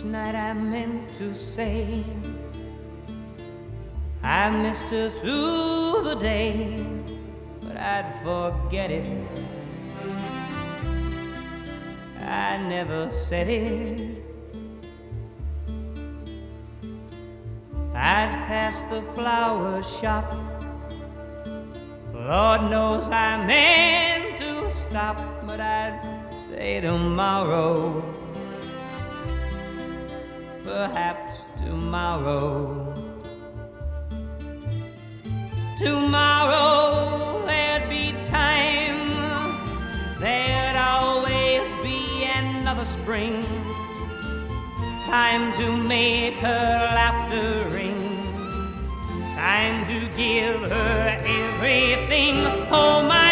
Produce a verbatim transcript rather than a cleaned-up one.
Each night I meant to say I missed her through the day, but I'd forget it. I never said it. I'd pass the flower shop. Lord knows I meant to stop, but I'd say tomorrow, perhaps tomorrow. Tomorrow there'd be time, there'd always be another spring, time to make her laughter ring, time to give her everything. Oh, my